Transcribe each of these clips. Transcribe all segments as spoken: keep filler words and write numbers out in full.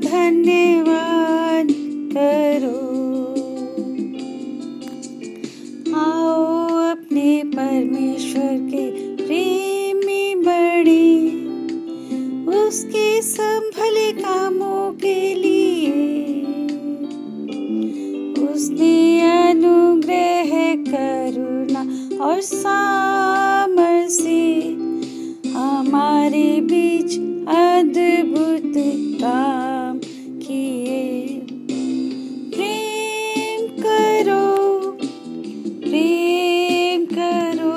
धन्यवाद करो। आओ अपने परमेश्वर के प्रेम में बढ़े, उसके सब भले कामों के लिए। उसने अनुग्रह, करुणा और सामर्थ से हमारे बीच अद्भुत काम किए। प्रेम करो, प्रेम करो,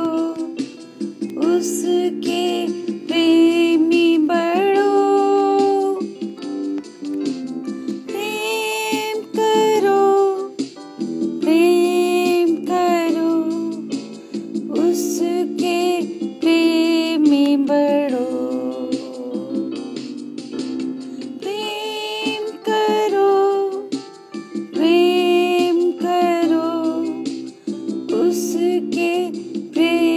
उसके प्रेमी बढ़ो। प्रेम करो, प्रेम करो, उसके प्रेमी बढ़ो। प्रेम करो, प्रेम करो, उसके प्रेम